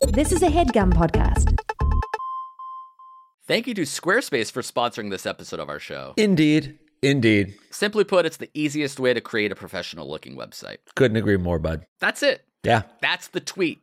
This is a HeadGum podcast. Thank you to Squarespace for sponsoring this episode of our show. Indeed. Simply put, it's the easiest way to create a professional-looking website. Couldn't agree more, bud. That's it. Yeah. That's the tweet.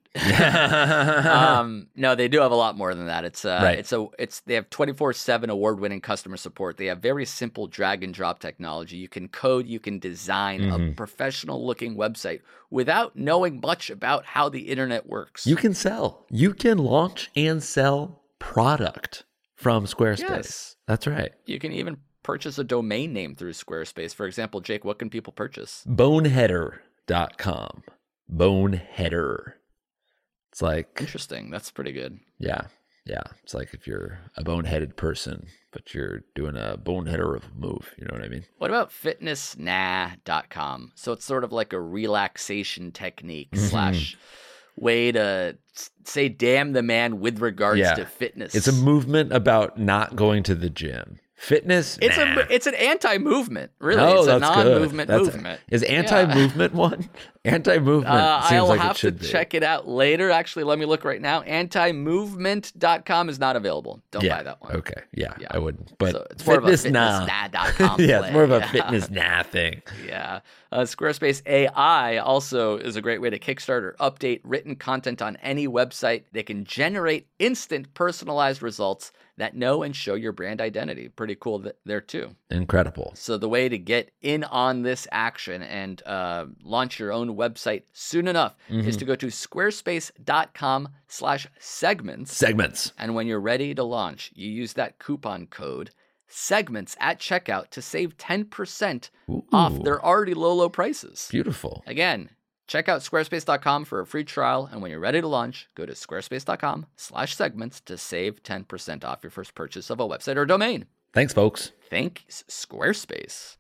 No, they do have a lot more than that. They have 24/7 award-winning customer support. They have very simple drag and drop technology. You can code, you can design a professional-looking website without knowing much about how the internet works. You can sell. You can launch and sell product from Squarespace. Yes. That's right. You can even purchase a domain name through Squarespace. For example, Jake, what can people purchase? Boneheader.com. Boneheader. It's like... Interesting. That's pretty good. Yeah. It's like if you're a boneheaded person, but you're doing a boneheader move. You know what I mean? What about fitnessnah.com? So it's sort of like a relaxation technique / way to say damn the man with regards to fitness. It's a movement about not going to the gym. Fitness? It's an anti-movement, really. Oh, it's a that's non-movement good. movement. Is anti-movement one? Anti-movement seems I'll like have it should to be. check it out later. Actually, let me look right now. Antimovement.com is not available. Don't buy that one. Okay. Yeah, I wouldn't. But so it's more of a fitnessnah. fitnessnah.com Yeah, play. it's more of a fitnessnah thing. Yeah. Squarespace AI also is a great way to kickstart or update written content on any website. They can generate instant personalized results that know and show your brand identity. Pretty cool there too. Incredible. So the way to get in on this action and launch your own website soon enough is to go to squarespace.com/segments. Segments. And when you're ready to launch, you use that coupon code segments at checkout to save 10% off their already low prices. Beautiful. Again, check out squarespace.com for a free trial, and when you're ready to launch, go to squarespace.com/segments to save 10% off your first purchase of a website or domain. Thanks, folks. Thanks, Squarespace.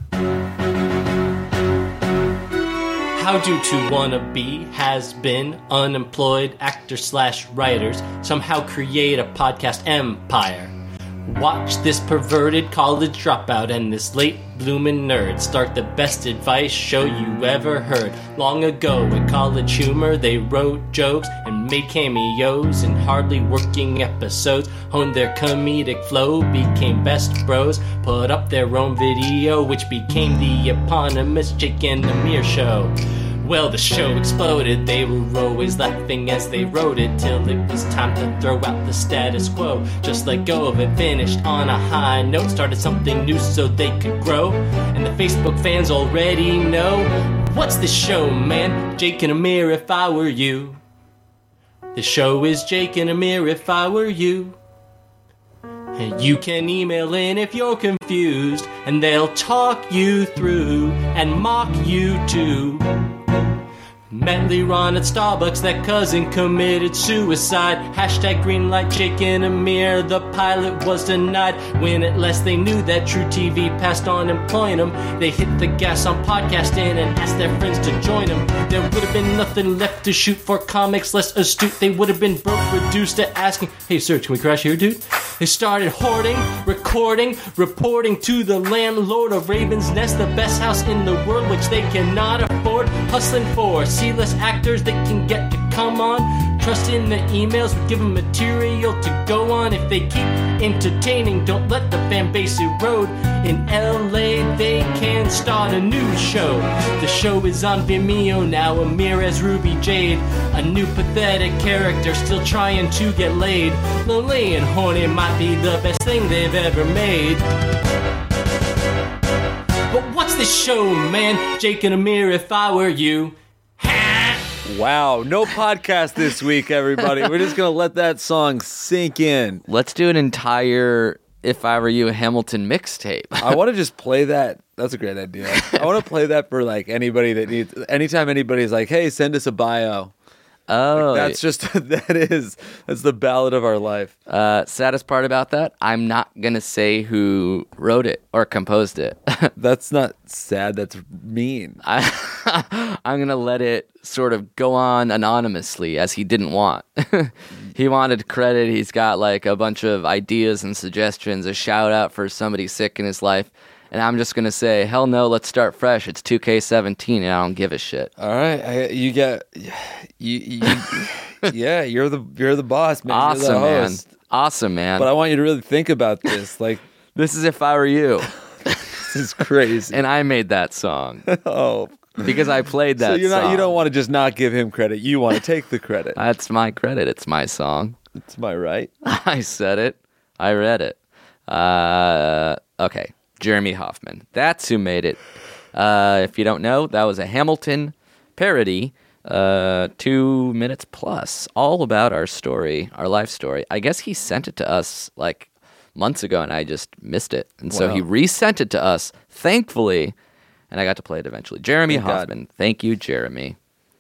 How do to wannabe, has been, unemployed actor/writers somehow create a podcast empire? Watch this perverted college dropout and this late bloomin' nerd start the best advice show you ever heard. Long ago at College Humor they wrote jokes and made cameos in hardly working episodes, honed their comedic flow, became best bros, put up their own video which became the eponymous Jake and Amir Show. Well, the show exploded, they were always laughing as they wrote it, till it was time to throw out the status quo. Just let go of it, finished on a high note, started something new so they could grow. And the Facebook fans already know, what's this show, man? Jake and Amir, if I were you. The show is Jake and Amir, if I were you. And you can email in if you're confused, and they'll talk you through and mock you too. Met Leron at Starbucks, that cousin committed suicide. Hashtag greenlight Jake and Amir, the pilot was denied. When at last they knew that True TV passed on employing them, they hit the gas on podcasting and asked their friends to join them. There would have been nothing left to shoot for comics less astute. They would have been broke, reduced to asking, hey sir, can we crash here, dude? They started hoarding, recording, reporting to the landlord of Raven's Nest, the best house in the world which they cannot afford. Hustling for C-list actors they can get to come on. Trust in the emails, give them material to go on. If they keep entertaining, don't let the fan base erode. In LA they can start a new show. The show is on Vimeo now, Amir as Ruby Jade, a new pathetic character still trying to get laid. Lonely and horny might be the best thing they've ever made. But what's this show, man? Jake and Amir, if I were you. Wow, no podcast this week, everybody. We're just going to let that song sink in. Let's do an entire If I Were You Hamilton mixtape. I want to just play that. That's a great idea. I want to play that for like anybody that needs, anytime anybody's like, hey, send us a bio. Oh, Like, that's the ballad of our life. Saddest part about that, I'm not going to say who wrote it or composed it. That's not sad. That's mean. I'm going to let it sort of go on anonymously as he didn't want. He wanted credit. He's got like a bunch of ideas and suggestions, a shout out for somebody sick in his life. And I'm just going to say, hell no, let's start fresh. It's 2K17 and I don't give a shit. All right. Yeah, you're the boss, man. You're the Awesome, man. host. Awesome, man. But I want you to really think about this. Like, This is If I Were You. this is crazy. And I made that song Oh, because I played that so you're song. not. You don't want to just not give him credit. You want to take the credit. That's my credit. It's my song. It's my right. I said it. I read it. Okay. Jeremy Hoffman. That's who made it. If you don't know, that was a Hamilton parody. 2 minutes plus, all about our story, our life story. I guess he sent it to us like months ago, and I just missed it. And so Wow. he resent it to us, thankfully, and I got to play it eventually. Jeremy Thank God. Hoffman. Thank you, Jeremy.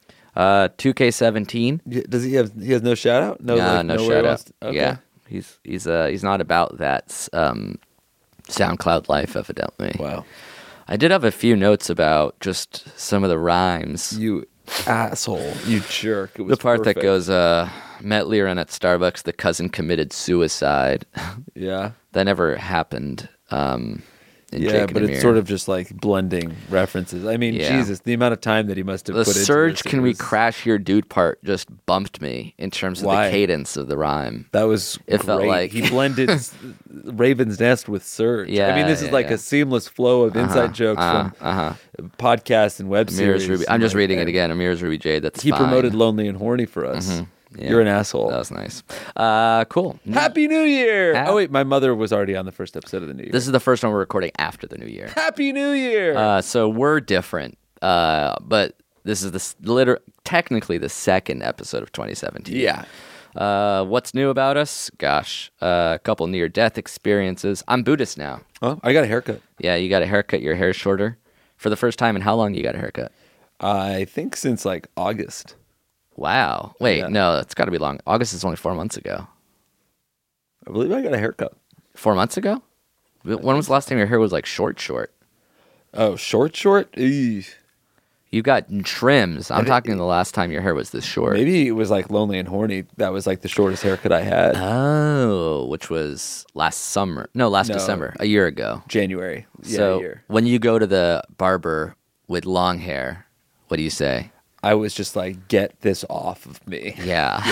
2K17. Does he have? He has no shout out. No, like, no nowhere shout out. else to- okay. Yeah, he's not about that SoundCloud life, evidently. Wow. I did have a few notes about just some of the rhymes. You asshole. You jerk. It was The part perfect. that goes, met Liran at Starbucks, the cousin committed suicide. Yeah. That never happened. In Yeah, Jake and but Amir. it's sort of just like blending references. I mean, Yeah. Jesus, the amount of time that he must have the put into surge this, "Can it we was- crash your dude" part just bumped me in terms of Why? the cadence of the rhyme. That was It great. felt like- he blended Raven's Nest with Surge. I Yeah, mean, this is yeah, like yeah. a seamless flow of inside jokes from podcasts and web Amir's series. Ruby. and I'm just like reading it that. again. Amir's Ruby Jade. That's He fine. promoted Lonely and Horny for us. Yeah. You're an asshole. That was nice. Cool. Happy New Year! Hap- Oh wait, my mother was already on the first episode of the New Year. This is the first one we're recording after the new year. Happy New Year! So we're different. But this is technically the second episode of 2017. yeah. What's new about us? Gosh, a couple near-death experiences. I'm Buddhist now. Oh, I got a haircut. Yeah, you got a haircut. Your hair's shorter for the first time in how long? You got a haircut? I think since like August. Wow. Wait, Yeah. no, it's got to be long. August is only 4 months ago. I believe I got a haircut. 4 months ago? When was the last time your hair was like short? Oh, short? Eesh. You got trims. I'm talking the last time your hair was this short. Maybe it was like Lonely and Horny. That was like the shortest haircut I had. Oh, which was last summer. No, last No. December, a year ago. January. Yeah, So a year. when you go to the barber with long hair, what do you say? I was just like, get this off of me. Yeah.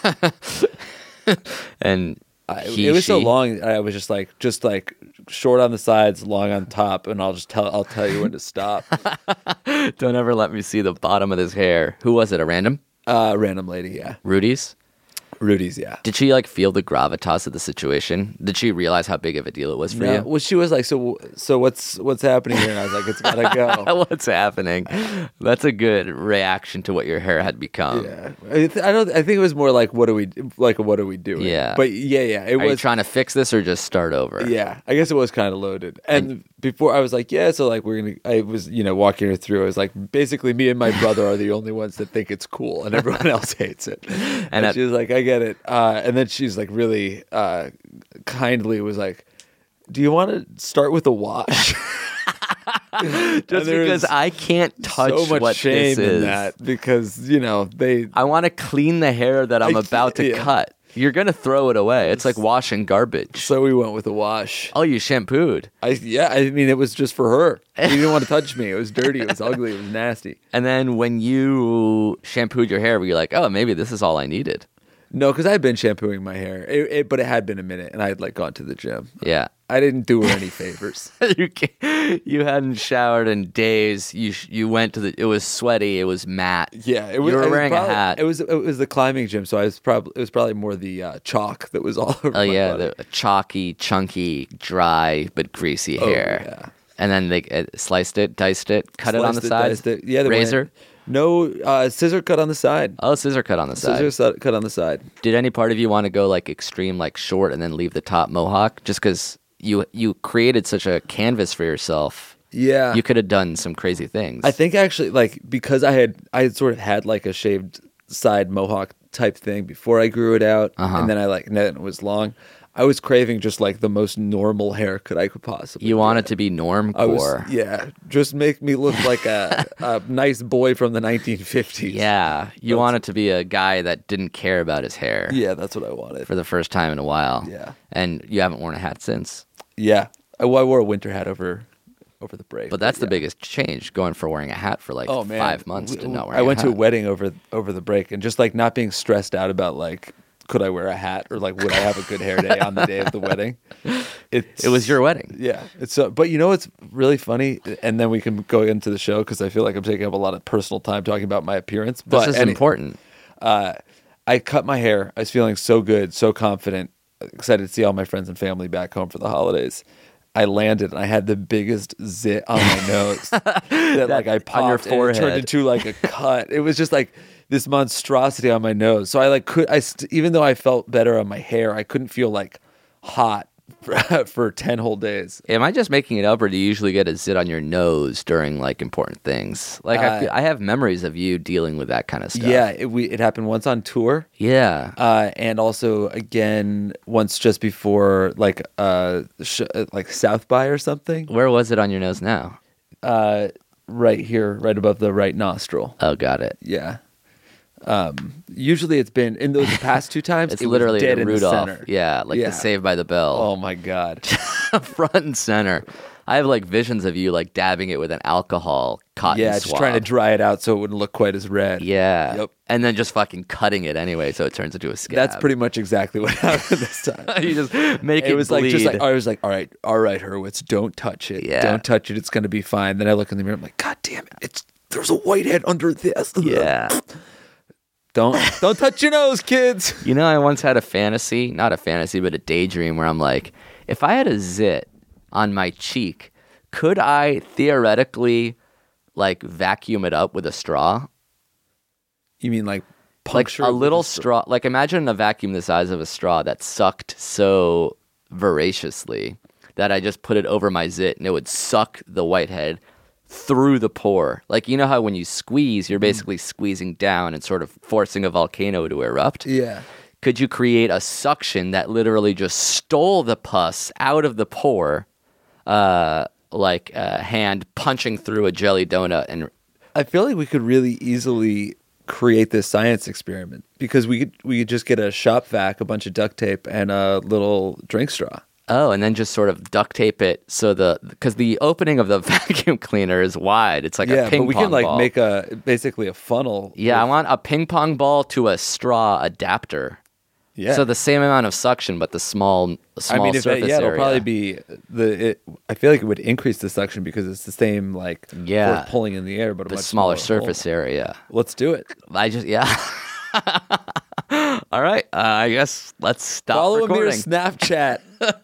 And It was so she- long. I was just like short on the sides, long on top, and I'll tell you when to stop. Don't ever let me see the bottom of this hair. Who was it? A random? Random lady, yeah. Rudy's? Rudy's, yeah. Did she like feel the gravitas of the situation? Did she realize how big of a deal it was for No, you? well, she was like, so what's happening here? And I was like, it's gotta go. What's happening? That's a good reaction to what your hair had become. Yeah, I think it was more like, what are we doing? Yeah. but yeah, it Are you was. trying to fix this or just start over? Yeah, I guess it was kind of loaded. And before I was like, yeah, so like I was, walking her through. I was like, basically, me and my brother are the only ones that think it's cool, and everyone else hates it. And she was like, I get it. And then she's like, really kindly was like, do you want to start with a wash? Just because I can't touch so much what shame this is. in that because they. I want to clean the hair that I'm about to yeah. cut. You're going to throw it away. It's like washing garbage. So we went with a wash. Oh, you shampooed. I mean, it was just for her. She didn't want to touch me. It was dirty. It was ugly. It was nasty. And then when you shampooed your hair, were you like, oh, maybe this is all I needed? No, because I had been shampooing my hair, but it had been a minute, and I had like gone to the gym. Yeah. I didn't do her any favors. you hadn't showered in days. You went to it was sweaty. It was matte. Yeah, it was. You were it was wearing probably- a hat. It was the climbing gym, so it was probably more the chalk that was all over. Oh my yeah, body. the chalky, chunky, dry but greasy hair. yeah. And then they sliced it, diced it, cut it on the Sliced side. diced it. Yeah, they razor. went- No, scissor cut on the side. Oh, scissor cut on the side. Scissor cut on the side. Did any part of you want to go like extreme, like short, and then leave the top mohawk? Just because you created such a canvas for yourself, Yeah, you could have done some crazy things. I think actually, like, because I had sort of had like a shaved side mohawk type thing before I grew it out, and then then it was long. I was craving just like the most normal haircut I could possibly. you want it get. to be I was, normcore. just make me look like a nice boy from the 1950s. Yeah, you want it to be a guy that didn't care about his hair Yeah, that's what I wanted. for the first time in a while. Yeah. And you haven't worn a hat since. Yeah, I wore a winter hat over over the break. But that's the yeah. biggest change, going from wearing a hat for like 5 months to not wearing I went a to a hat. wedding over the break, and just like not being stressed out about like, could I wear a hat, or like would I have a good hair day on the day of the wedding? It was your wedding. Yeah. It's so, but you know what's really funny, and then we can go into the show because I feel like I'm taking up a lot of personal time talking about my appearance. But This is important. I cut my hair. I was feeling so good, so confident, excited to see all my friends and family back home for the holidays. I landed and I had the biggest zit on my nose that like I popped on your and it forehead. turned into like a cut. It was just like this monstrosity on my nose. So I like even though I felt better on my hair, I couldn't feel like hot for 10 whole days. Am I just making it up, or do you usually get a zit on your nose during like important things? Like I have memories of you dealing with that kind of stuff. Yeah, it happened once on tour. Yeah. And also again once just before like like South by or something. Where was it on your nose now? Right here, right above the right nostril. Oh, got it. Yeah. Usually it's been in those past 2 times. It's it was literally dead the in Rudolph. the center. Yeah, like Yeah. the Saved by the Bell. Oh my god. Front and center. I have like visions of you like dabbing it with an alcohol cotton Yeah, swab. just trying to dry it out so it wouldn't look quite as red. Yeah. Yep. And then just fucking cutting it anyway so it turns into a scab. That's pretty much exactly what happened this time. You just make it It was bleed. like just like I was like, all right, Hurwitz, don't touch it. Yeah. Don't touch it. It's gonna be fine. Then I look in the mirror. I'm like, God damn it! There's a whitehead under this. Yeah. Don't touch your nose, kids. You know, I once had a fantasy, not a fantasy, but a daydream where I'm like, if I had a zit on my cheek, could I theoretically like vacuum it up with a straw? You mean like Like puncture a it with little straw. Like imagine a vacuum the size of a straw that sucked so voraciously that I just put it over my zit and it would suck the whitehead through the pore. Like, you know how when you squeeze, you're basically squeezing down and sort of forcing a volcano to erupt? Yeah. Could you create a suction that literally just stole the pus out of the pore, like a hand punching through a jelly donut? And I feel like we could really easily create this science experiment because we could just get a shop vac, a bunch of duct tape, and a little drink straw. oh, and then just sort of duct tape it so because the opening of the vacuum cleaner is wide. It's like a ping but we pong can like ball. make basically a funnel. Yeah, I want a ping pong ball to a straw adapter. Yeah. So the same amount of suction, but the small I mean, surface it'll area. probably be I feel like it would increase the suction because it's the same like Yeah. force pulling in the air, but a the much smaller smaller surface hole. area. Let's do it. Yeah. All right. I guess let's stop Follow recording. Amir's Snapchat.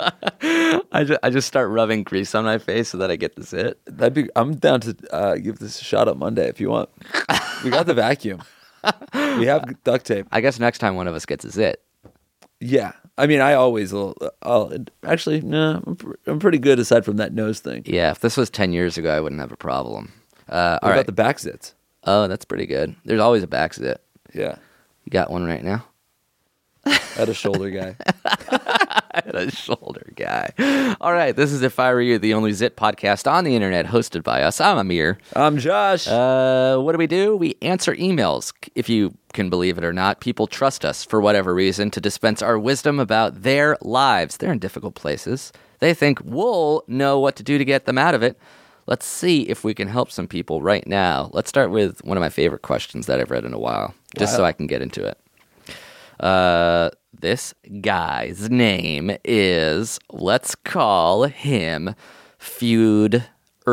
I just start rubbing grease on my face so that I get the zit. I'm down to give this a shot up Monday if you want. We got the vacuum. We have duct tape. I guess next time one of us gets a zit. Yeah. I mean, I always will. Actually, no, I'm pretty good aside from that nose thing. Yeah, if this was 10 years ago, I wouldn't have a problem. All What right. about the back zits? Oh, that's pretty good. There's always a back zit. Yeah. You got one right now? I had a shoulder guy. A shoulder guy. All right, this is If I Were You, the only Zit podcast on the internet, hosted by us. I'm Amir. I'm Josh. What do? We answer emails. If you can believe it or not, people trust us for whatever reason to dispense our wisdom about their lives. They're in difficult places. They think we'll know what to do to get them out of it. Let's see if we can help some people right now. Let's start with one of my favorite questions that I've read in a while, just so I can get into it. This guy's name is, let's call him Feuder.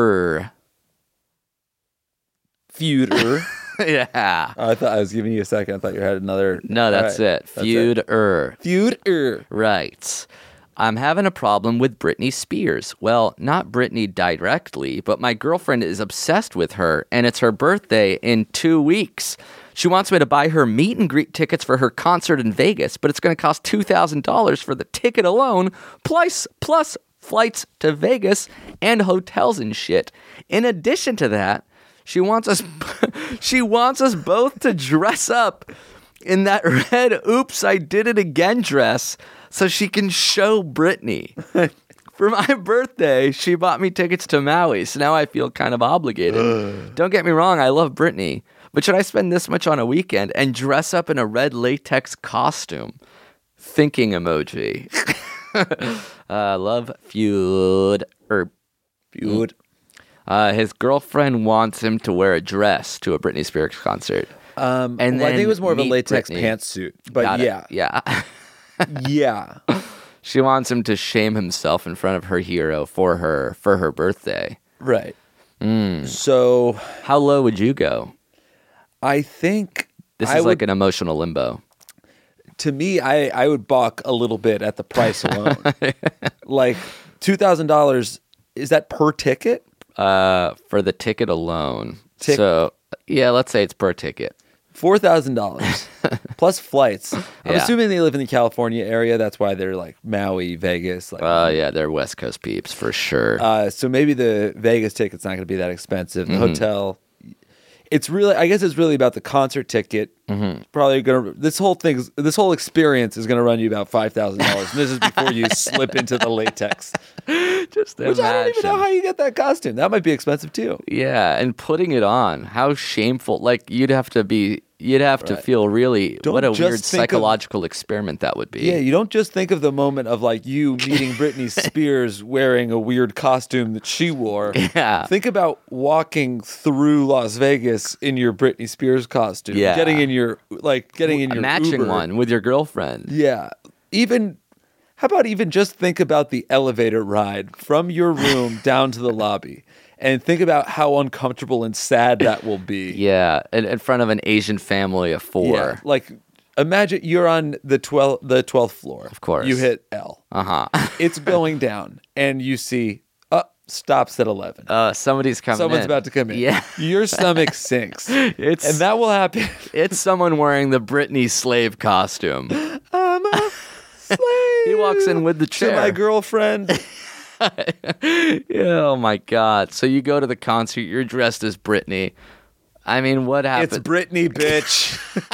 Feuder. Yeah. I thought I was giving you a second. I thought you had another. No, that's All right. it. Feuder. Feuder. Right. I'm having a problem with Britney Spears. Well, not Britney directly, but my girlfriend is obsessed with her, and it's her birthday in 2 weeks. She wants me to buy her meet and greet tickets for her concert in Vegas, but it's going to cost $2,000 for the ticket alone, plus flights to Vegas and hotels and shit. In addition to that, she wants us both to dress up in that red "Oops, I Did It Again" dress so she can show Britney. For my birthday, she bought me tickets to Maui, so now I feel kind of obligated. Don't get me wrong, I love Britney, but should I spend this much on a weekend and dress up in a red latex costume? Thinking emoji. Love feud. Feud. His girlfriend wants him to wear a dress to a Britney Spears concert. I think it was more of a latex pantsuit, but Got yeah. it. Yeah. Yeah. She wants him to shame himself in front of her hero for her birthday. Right. So How low would you go? I think This is like an emotional limbo. to me, I would balk a little bit at the price alone. Like $2,000, is that per ticket? For the ticket alone. So, yeah, let's say it's per ticket. $4,000 plus flights. I'm Yeah. assuming they live in the California area. That's why they're like Maui, Vegas. Like, Yeah, they're West Coast peeps for sure. so maybe the Vegas ticket's not going to be that expensive. The hotel, it's really, I guess it's really about the concert ticket. It's probably going to, this whole experience is going to run you about $5,000. And this is before you slip into the latex. Just Which I don't even know how you get that costume. That might be expensive too. Yeah, and putting it on, how shameful. Like, you'd have to feel really, what a just weird think of- psychological experiment that would be. Yeah, you don't just think of the moment of like you meeting Britney Spears wearing a weird costume that she wore. Yeah. Think about walking through Las Vegas in your Britney Spears costume. Yeah. Getting in your Matching Uber. one with your girlfriend. Yeah. How about even just think about the elevator ride from your room down to the lobby and think about how uncomfortable and sad that will be. Yeah, in front of an Asian family of 4. Yeah, like imagine you're on the 12th floor. Of course. You hit L. It's going down and you see stops at 11. Somebody's coming Someone's in. about to come in. Yeah. Your stomach sinks. And that will happen. It's someone wearing the Britney slave costume. I'm a slave. He walks in with the To chair. my girlfriend. Yeah, oh my God. So you go to the concert, you're dressed as Britney. I mean, what happened? It's Britney, bitch.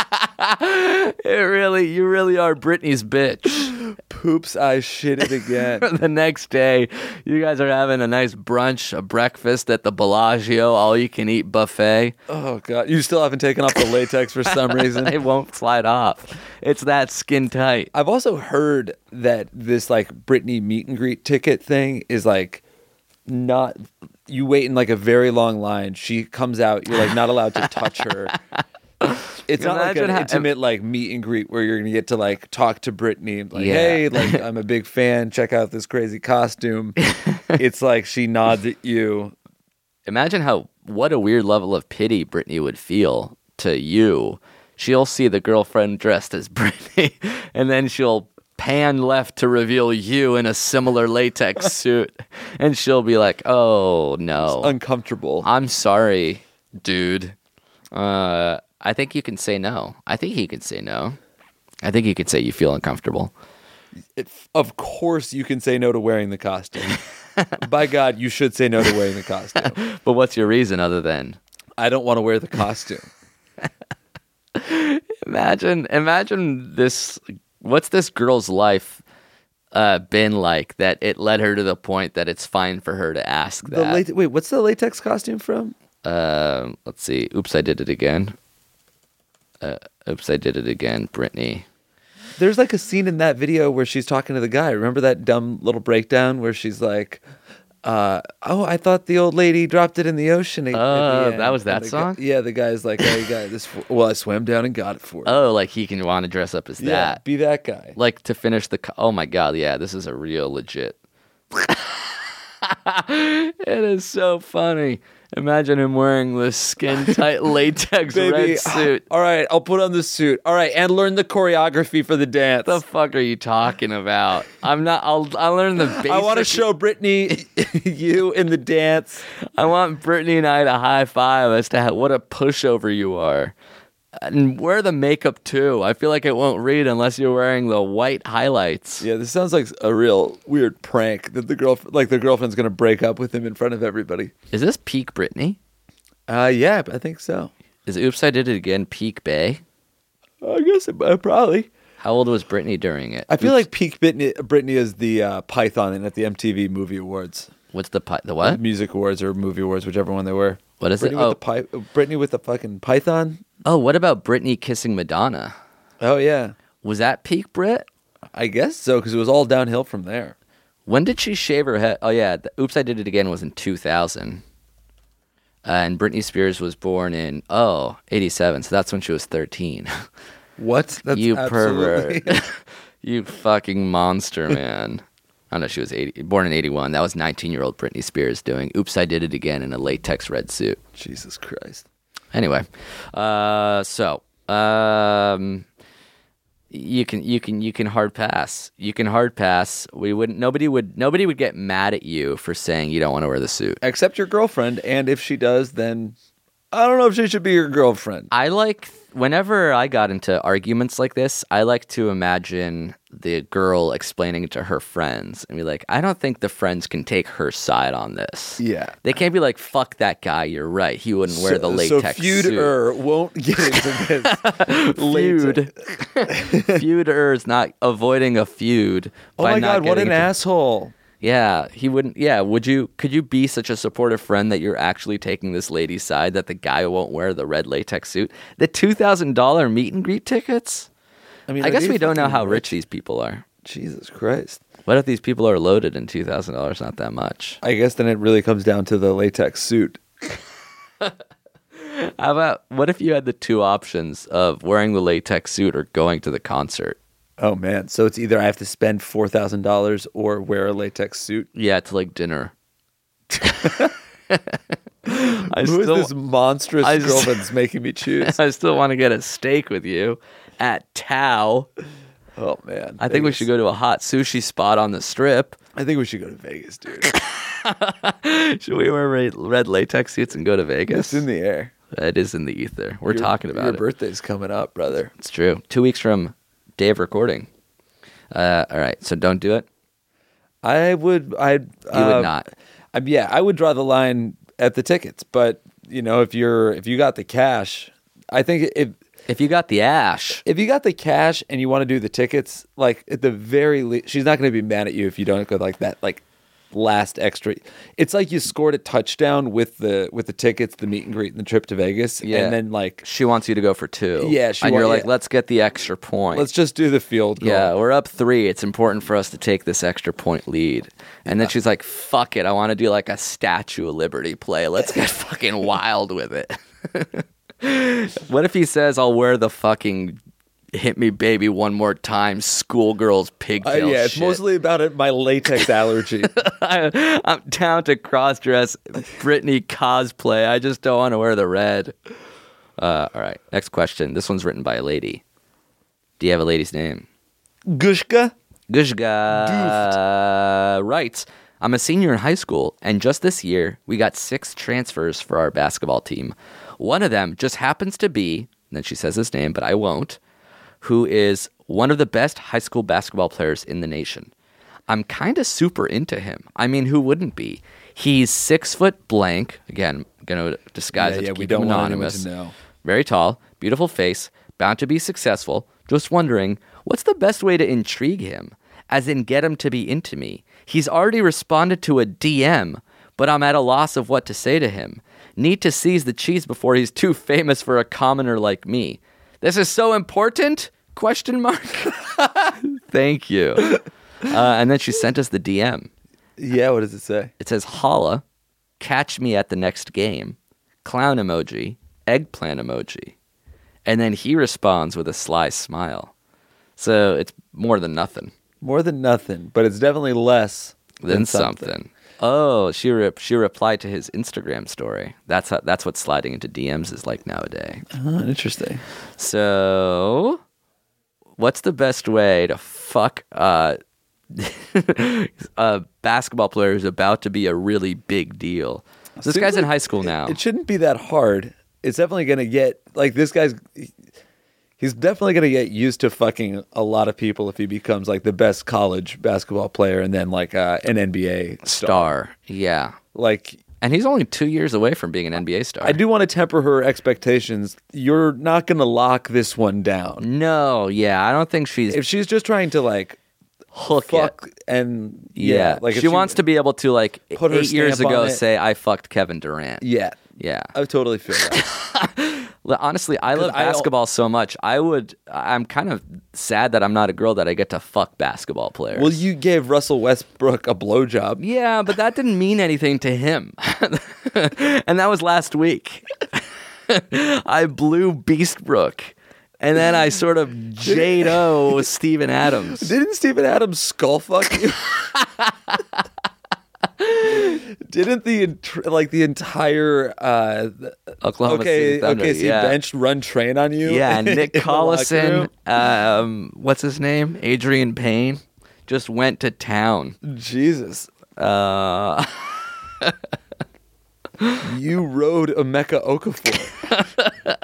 You really are Britney's bitch. Poops, I shit it again. The next day, you guys are having a nice brunch, a breakfast at the Bellagio, all-you-can-eat buffet. Oh, God. You still haven't taken off the latex for some reason. It won't slide off. It's that skin tight. I've also heard that this like Britney meet and greet ticket thing is like not, you wait in like a very long line. She comes out, you're like not allowed to touch her. It's not like an intimate like meet and greet where you're gonna get to like talk to Britney, like, Yeah. hey, like I'm a big fan. Check out this crazy costume. It's like she nods at you. Imagine what a weird level of pity Britney would feel to you. She'll see the girlfriend dressed as Britney, and then she'll pan left to reveal you in a similar latex suit, and she'll be like, "Oh no, Uncomfortable. I'm sorry, dude. I think you can say no. I think he can say no. I think you could say you feel uncomfortable." Of course, you can say no to wearing the costume. By God, you should say no to wearing the costume. But what's your reason other than I don't want to wear the costume. imagine this? What's this girl's life been like that it led her to the point that it's fine for her to ask that? Wait, what's the latex costume from? Let's see. Oops, I did it again. Oops, I did it again. Britney. There's like a scene in that video where she's talking to the guy. Remember that dumb little breakdown where she's like, I thought the old lady dropped it in the ocean. That was that song? Yeah, the guy's like, hey, guy, I swam down and got it for you. Oh, like he can want to dress up as yeah, that. be that guy. Like to finish oh my God, yeah, this is a real legit. It is so funny. Imagine him wearing this skin-tight latex red suit. All right, I'll put on the suit. All right, and learn the choreography for the dance. What the fuck are you talking about? I'll learn the basic. I want to show Britney you in the dance. I want Britney and I to high five as to what a pushover you are. And wear the makeup too. I feel like it won't read unless you're wearing the white highlights. Yeah, this sounds like a real weird prank that the girlfriend's gonna break up with him in front of everybody. Is this peak Britney? Yeah, I think so. Is Oops, I Did It Again peak Bay? I guess probably. How old was Britney during it? I feel like peak Britney is the Python at the MTV Movie Awards. What's the what? Music Awards or Movie Awards, whichever one they were. What is Britney it? Britney with the fucking Python. Oh, what about Britney kissing Madonna? Oh yeah, Was that peak Brit? I guess so because it was all downhill from there. When did she shave her head? Oh yeah, Oops, I Did It Again was in 2000. And Britney Spears was born in 87, so that's when she was 13. What? That's You absolutely- pervert. You fucking monster, man. Oh no, she was born in 81. That was 19-year-old Britney Spears doing "Oops, I Did It Again" in a latex red suit. Jesus Christ. Anyway, you can hard pass. You can hard pass. Nobody would get mad at you for saying you don't want to wear the suit. Except your girlfriend, and if she does, then I don't know if she should be your girlfriend. Whenever I got into arguments like this, I like to imagine the girl explaining it to her friends and be like, I don't think the friends can take her side on this. Yeah. They can't be like, fuck that guy, you're right. He wouldn't wear the latex suit. So feud-er won't get into this. Feud-er is not avoiding a feud. Oh my God, what an asshole. Yeah, he wouldn't. Yeah, could you be such a supportive friend that you're actually taking this lady's side that the guy won't wear the red latex suit? The $2,000 meet and greet tickets? I guess we don't know how rich these people are. Jesus Christ. What if these people are loaded and $2,000 not that much? I guess then it really comes down to the latex suit. How about, what if you had the two options of wearing the latex suit or going to the concert? Oh, man. So it's either I have to spend $4,000 or wear a latex suit? Yeah, to like dinner. Who is this monstrous girlfriend that's making me choose? I still want to get a steak with you at Tao. Oh, man. I think we should go to a hot sushi spot on the Strip. I think we should go to Vegas, dude. Should we wear red latex suits and go to Vegas? It's in the air. It is in the ether. We're talking about your it. Your birthday's coming up, brother. It's true. 2 weeks from day of recording. All right, so don't do it. You would not. I would draw the line at the tickets, but if you got the cash, I think if you got the ash, if you got the cash and you want to do the tickets, like at the very least, she's not going to be mad at you if you don't go like that, like last extra. It's like you scored a touchdown with the tickets, the meet and greet, and the trip to Vegas, and then like she wants you to go for 2. Yeah, you're like, let's get the extra point. Let's just do the field goal. Yeah, we're up 3. It's important for us to take this extra point lead. And then she's like, fuck it, I want to do like a Statue of Liberty play. Let's get fucking wild with it. What if he says, I'll wear the fucking hit me baby one more time schoolgirl's pigtail it's shit. mostly about my latex allergy. I'm down to cross-dress Britney cosplay. I just don't want to wear the red. All right, next question. This one's written by a lady. Do you have a lady's name? Gushka writes, I'm a senior in high school, and just this year, we got 6 transfers for our basketball team. One of them just happens to be, and then she says his name, but I won't, who is one of the best high school basketball players in the nation. I'm kind of super into him. I mean, who wouldn't be? He's 6 foot blank. Again, going to disguise it to we keep don't him want anonymous. anyone to know. Very tall, beautiful face, bound to be successful. Just wondering, what's the best way to intrigue him? As in get him to be into me. He's already responded to a DM, but I'm at a loss of what to say to him. Need to seize the cheese before he's too famous for a commoner like me. This is so important? ? Thank you. And then she sent us the DM. Yeah, what does it say? It says, holla, catch me at the next game, clown emoji, eggplant emoji. And then he responds with a sly smile. So it's more than nothing. More than nothing, but it's definitely less than something. Oh, she replied to his Instagram story. That's what sliding into DMs is like nowadays. Oh, interesting. So, what's the best way to fuck a basketball player who's about to be a really big deal? This guy's in high school now. It shouldn't be that hard. It's definitely going to get, like, this guy's... He's definitely going to get used to fucking a lot of people if he becomes like the best college basketball player and then like an NBA star. Yeah. Like, and he's only 2 years away from being an NBA star. I do want to temper her expectations. You're not going to lock this one down. No, yeah. I don't think she's... If she's just trying to like hook fuck it. And yeah. like she wants to be able to like put her 8 years stamp ago on it. say, I fucked Kevin Durant. Yeah. Yeah. I totally feel that. Honestly, I love 'Cause basketball so much. I'm kind of sad that I'm not a girl that I get to fuck basketball players. Well, you gave Russell Westbrook a blowjob. Yeah, but that didn't mean anything to him. And that was last week. I blew Beastbrook. And then I sort of J-O Steven Adams. Didn't Steven Adams skull fuck you? Didn't the entire Oklahoma City Thunder, OKC yeah. bench run train on you? Yeah, Nick in the locker Collison, room? what's his name? Adrian Payne just went to town. Jesus. Uh, You rode Emeka Okafor.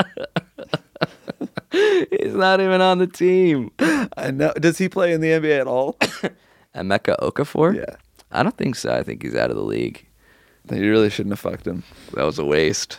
he's not even on the team. I know. Does he play in the NBA at all? Emeka Okafor? Yeah. I don't think so. I think he's out of the league. Then you really shouldn't have fucked him. That was a waste.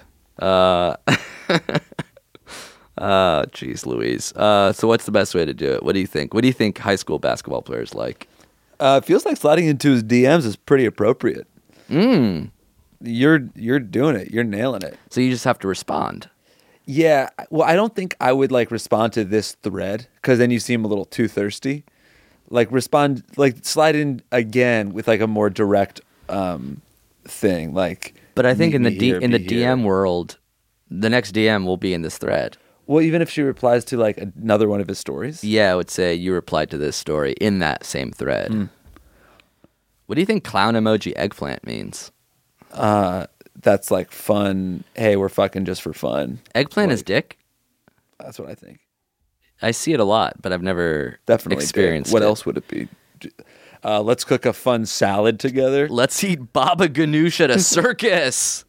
Jeez Louise. So what's the best way to do it? What do you think? What do you think high school basketball players like? It feels like sliding into his DMs is pretty appropriate. You're doing it. You're nailing it. So you just have to respond. Yeah. Well, I don't think I would respond to this thread because then you seem a little too thirsty. Respond, slide in again with a more direct thing. But I think meet in the me here, in the be here. DM world, the next DM will be in this thread. Well, even if she replies to another one of his stories. Yeah, I would say you replied to this story in that same thread. What do you think clown emoji eggplant means? That's fun. Hey, we're fucking just for fun. Eggplant is dick? That's what I think. I see it a lot, but I've never Definitely experienced What it. else would it be? Let's cook a fun salad together. Let's eat baba ganoush at a circus.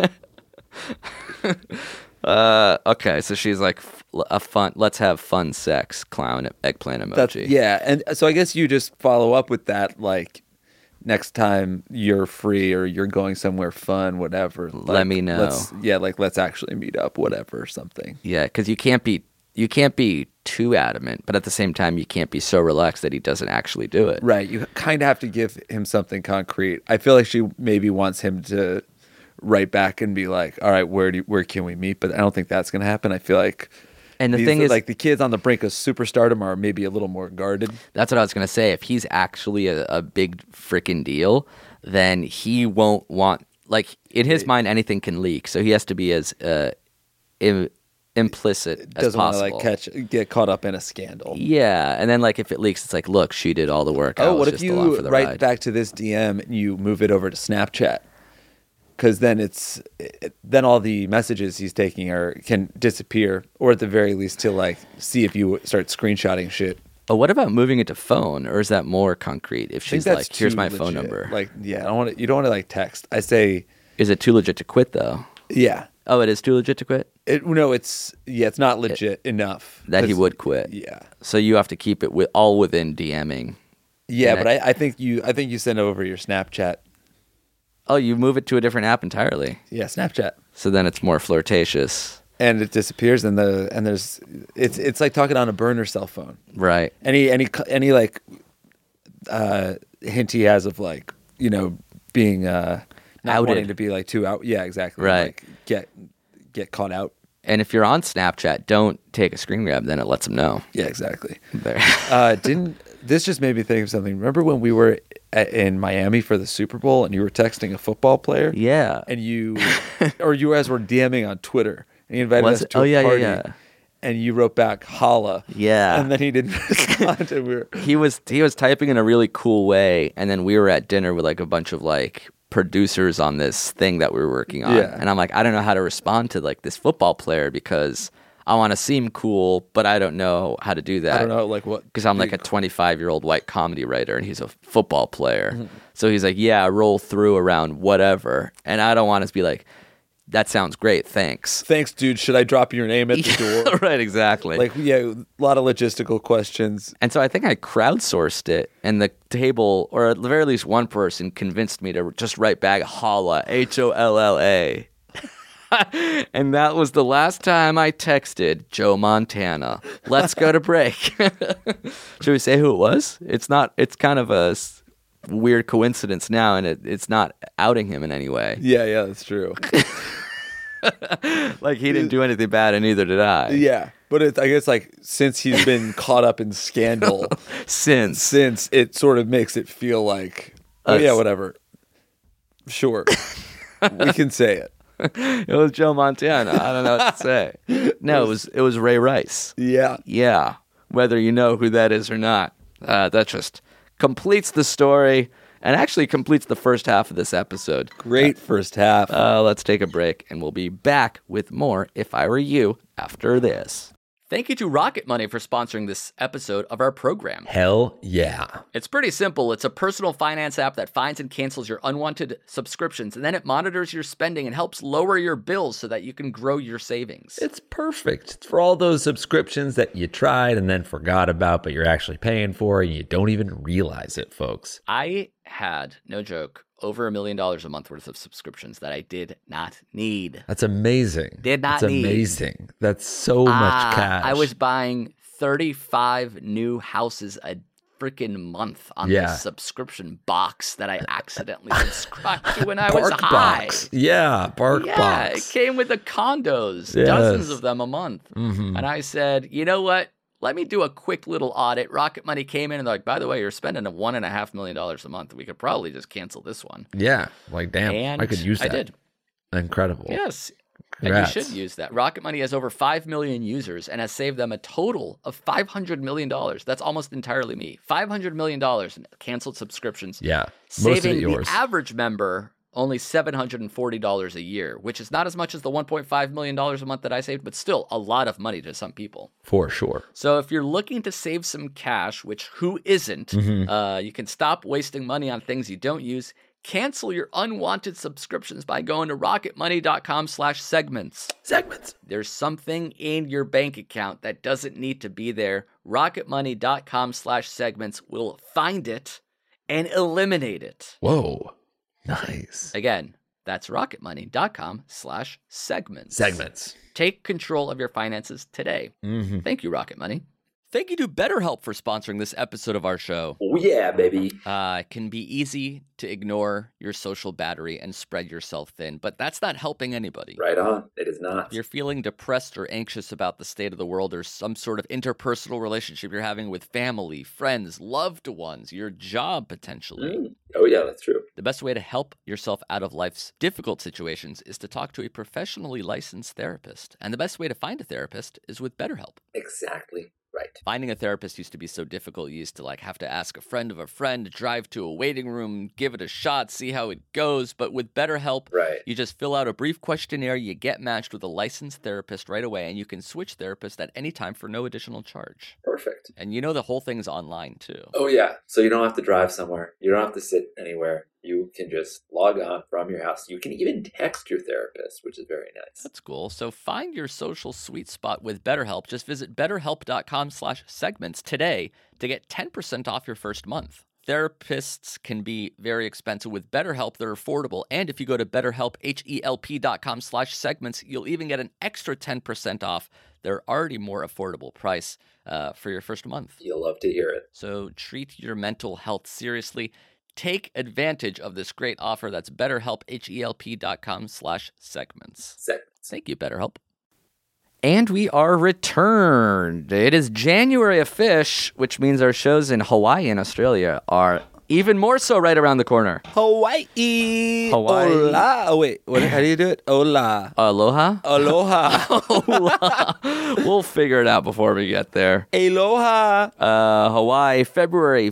Okay, so she's like let's have fun sex, clown eggplant emoji. Yeah, and so I guess you just follow up with that next time you're free or you're going somewhere fun, whatever. Let me know. Let's actually meet up, whatever, something. Yeah, because you can't be too adamant, but at the same time, you can't be so relaxed that he doesn't actually do it. Right. You kind of have to give him something concrete. I feel like she maybe wants him to write back and be like, all right, where can we meet? But I don't think that's going to happen. I feel like And the thing is, the kids on the brink of superstardom are maybe a little more guarded. that's what I was going to say. If he's actually a big freaking deal, then he won't want, in his mind, anything can leak. So he has to be as implicit as Doesn't want possible. to get caught up in a scandal. Yeah, and then if it leaks, it's look, she did all the work. I Oh, was what if just along you for the write ride. back to this DM and you move it over to Snapchat? Because then then all the messages he's taking can disappear, or at the very least he'll see if you start screenshotting shit. Oh, what about moving it to phone, or is that more concrete? If I think she's that's here's too my phone legit. number. Yeah, you don't want to text. I say, Is it too legit to quit though? yeah. Oh, it is too legit to quit? It's not legit enough That he 'Cause- would quit. Yeah, So you have to keep it all within DMing. yeah, And but I think you send over your Snapchat. Oh, you move it to a different app entirely. Yeah, Snapchat. So then it's more flirtatious. And it disappears, and there's it's like talking on a burner cell phone. Right. Any hint he has of being not Outed. wanting to be too out. Yeah, exactly. Right. Get caught out. And if you're on Snapchat, don't take a screen grab, then it lets them know. Yeah, exactly. There. This just made me think of something. Remember when we were in Miami for the Super Bowl and you were texting a football player? Yeah. And you guys were DMing on Twitter and he invited Was us it? to Oh, a yeah, party. yeah. And you wrote back, holla. Yeah. And then he didn't respond. And we were, He was typing in a really cool way, and then we were at dinner with a bunch of producers on this thing that we were working on. Yeah. And I'm I don't know how to respond to this football player because I want to seem cool, but I don't know how to do that. I don't know, what. Because I'm a 25-year-old white comedy writer and he's a football player. So he's yeah, roll through around whatever. And I don't want to be that sounds great, thanks. Thanks, dude. Should I drop your name at the door? Right, exactly. A lot of logistical questions. And so I think I crowdsourced it, and the table, or at the very least one person, convinced me to just write back holla, HOLLA. And that was the last time I texted Joe Montana. Let's go to break. Should we say who it was? It's kind of a weird coincidence now, and it's not outing him in any way. Yeah, that's true. Like he didn't do anything bad, and neither did I. Yeah, but I guess like since he's been caught up in scandal, Since it sort of makes it feel like, oh yeah, whatever. Sure, we can say it. it was Joe Montana. I don't know what to say. No, it was Ray Rice. Yeah. Yeah, whether you know who that is or not. That just completes the story and actually completes the first half of this episode. Great first half. Let's take a break, and we'll be back with more If I Were You after this. Thank you to Rocket Money for sponsoring this episode of our program. Hell yeah. It's pretty simple. It's a personal finance app that finds and cancels your unwanted subscriptions, and then it monitors your spending and helps lower your bills so that you can grow your savings. It's perfect. It's for all those subscriptions that you tried and then forgot about, but you're actually paying for, and you don't even realize it, folks. I had, no joke, over $1 million a month worth of subscriptions that I did not need. That's amazing. Did not That's need. amazing. That's so much cash. I was buying 35 new houses a freaking month on this subscription box that I accidentally subscribed to when I was high. Yeah, Bark Yeah, Box. it came with the condos, Yes. dozens of them a month. Mm-hmm. And I said, you know what? Let me do a quick little audit. Rocket Money came in and they're like, by the way, you're spending $1.5 million a month. We could probably just cancel this one. Yeah, like damn, And I could use that. I did. Incredible. Yes. Congrats. And you should use that. Rocket Money has over 5 million users and has saved them a total of $500 million. That's almost entirely me. $500 million in canceled subscriptions. Yeah, most of it Saving yours. the average member only $740 a year, which is not as much as the $1.5 million a month that I saved, but still a lot of money to some people. For sure. So if you're looking to save some cash, which who isn't, you can stop wasting money on things you don't use. Cancel your unwanted subscriptions by going to rocketmoney.com/segments. Segments. There's something in your bank account that doesn't need to be there. Rocketmoney.com/segments will find it and eliminate it. Whoa. Nice. Again, that's rocketmoney.com/segments. Segments. Take control of your finances today. Mm-hmm. Thank you, Rocket Money. Thank you to BetterHelp for sponsoring this episode of our show. Oh yeah, baby. It can be easy to ignore your social battery and spread yourself thin, but that's not helping anybody. Right on. It is not. If you're feeling depressed or anxious about the state of the world or some sort of interpersonal relationship you're having with family, friends, loved ones, your job potentially. Oh yeah, that's true. The best way to help yourself out of life's difficult situations is to talk to a professionally licensed therapist. And the best way to find a therapist is with BetterHelp. Exactly. Right. Finding a therapist used to be so difficult. You used to have to ask a friend of a friend, drive to a waiting room, give it a shot, see how it goes. But with BetterHelp, you just fill out a brief questionnaire, you get matched with a licensed therapist right away, and you can switch therapists at any time for no additional charge. Perfect. And the whole thing's online too. Oh yeah. So you don't have to drive somewhere. You don't have to sit anywhere. You can just log on from your house. You can even text your therapist, which is very nice. That's cool. So find your social sweet spot with BetterHelp. Just visit betterhelp.com/segments today to get 10% off your first month. Therapists can be very expensive. With BetterHelp, they're affordable. And if you go to betterhelp.com/segments, you'll even get an extra 10% off their already more affordable price for your first month. You'll love to hear it. So treat your mental health seriously. Take advantage of this great offer. That's BetterHelp, HELP.com/segments. Segments. Thank you, BetterHelp. And we are returned. It is January of Fish, which means our shows in Hawaii and Australia are even more so right around the corner. Hawaii. Hawaii. Hola. Oh, wait. How do you do it? Hola. Aloha? Aloha. We'll figure it out before we get there. Aloha. Hawaii, Friday,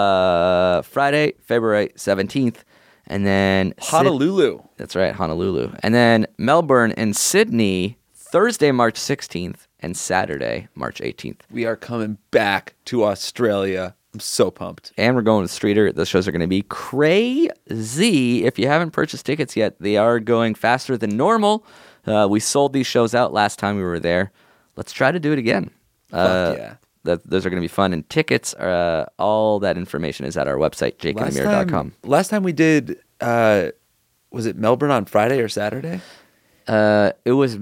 February 17th. And then Honolulu. That's right, Honolulu. And then Melbourne and Sydney, Thursday, March 16th, and Saturday, March 18th. We are coming back to Australia. I'm so pumped. And we're going with Streeter. The shows are going to be crazy. If you haven't purchased tickets yet, they are going faster than normal. We sold these shows out last time we were there. Let's try to do it again. Fuck yeah. Those are going to be fun. And tickets, all that information is at our website, jakeandamir.com. Last time we did, was it Melbourne on Friday or Saturday? It was,